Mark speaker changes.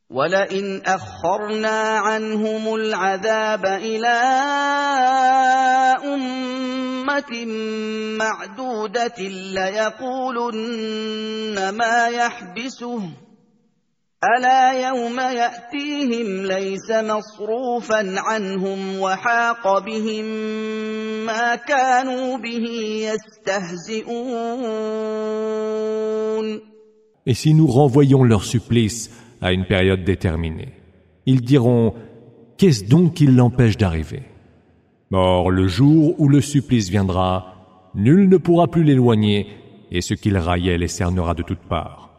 Speaker 1: وَلَئِنْ أَخَّرْنَا عَنْهُمُ الْعَذَابَ إِلَىٰ أُمَّةٍ مَّعْدُودَةٍ لَّيَقُولُنَّ مَا يَحْبِسُهُ ۗ أَلَا يَوْمَ يَأْتِيهِمْ لَيْسَ مَصْرُوفًا عَنْهُمْ وَحَاقَ بِهِم مَّا كَانُوا بِهِ يَسْتَهْزِئُونَ.
Speaker 2: Et si nous renvoyons leur supplice à une période déterminée, ils diront: qu'est-ce donc qui l'empêche d'arriver? Or, le jour où le supplice viendra, nul ne pourra plus l'éloigner, et ce qu'il raillait les cernera de toutes parts.